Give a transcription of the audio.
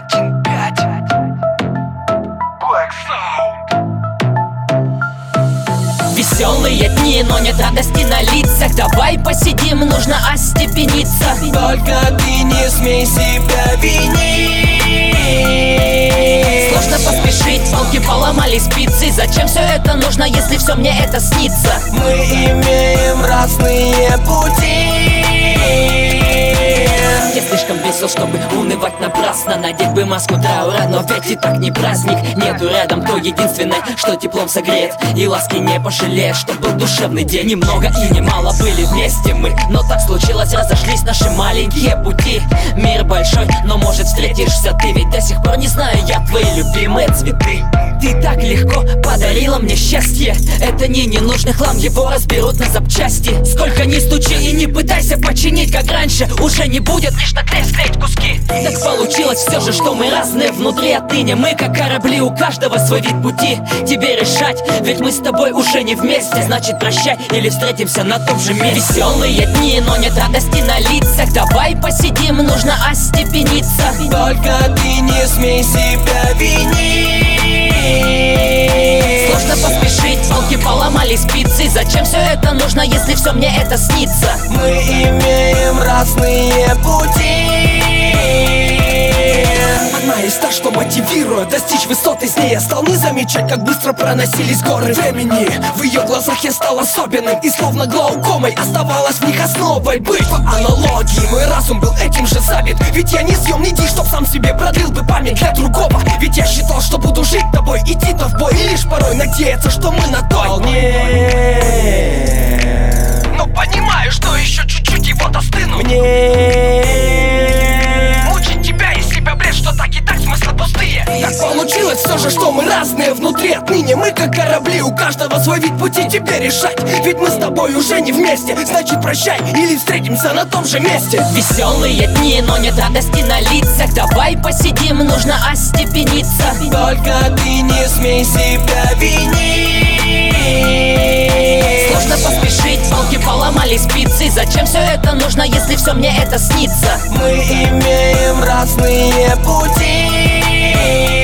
1-5 Black Sound. Веселые дни, но нет радости на лицах. Давай посидим, нужно остепениться. Только ты не смей себя винить. Сложно поспешить, палки поломали спицы. Зачем все это нужно, если все мне это снится? Мы имеем разные пути. Я слишком весел, чтобы унывать напрасно. Надеть бы маску траура, но ведь и так не праздник. Нету рядом то единственное, что теплом согреет и ласки не пожалеет, что был душевный день. Немного и немало были вместе мы, но так случилось, разошлись наши маленькие пути. Мир большой, но может встретишься ты, ведь до сих пор не знаю я твои любимые цветы. Ты так легко подарила мне счастье. Это не ненужный хлам, его разберут на запчасти. Сколько ни стучи и не пытайся починить, как раньше уже не будет, лишь наклеить куски. Так получилось все же, что мы разные внутри. Отныне мы как корабли, у каждого свой вид пути. Тебе решать, ведь мы с тобой уже не вместе. Значит прощай или встретимся на том же месте. Веселые дни, но нет радости на лицах. Давай посидим, нужно остепениться. Только ты не смей себя винить. Сложно поспешить, палки поломали спицы. Зачем все это нужно, если все мне это снится? Мы имеем разные пути. Она есть та, что мотивирует достичь высот. Из ней я стал не замечать, как быстро проносились горы времени. В ее глазах я стал особенным, и словно глаукомой оставалась в них основой быть. По аналогии мой разум был этим же забит. Ведь я не съемный дичь, чтоб сам себе продлил бы память для другого. Ведь я считал, что буду жить тобой, идти-то в бой, и лишь порой надеяться, что мы на той волне. Но понимаю, что еще чуть-чуть и вот остыну. Мучить тебя и себя бред, что так и так смыслы пустые. Так получилось все же, что мы разные внутри. Отныне мы как корабли, у каждого свой вид пути. Тебе решать, ведь мы с тобой уже не вместе. Значит прощай или встретимся на том же месте. Веселые дни, но нет радости на лицах. Давай посидим, нужно остепениться. Только ты не смей себя винить. Сложно поспешить, палки поломали спицы. Зачем все это нужно, если все мне это снится? Мы имеем разные пути.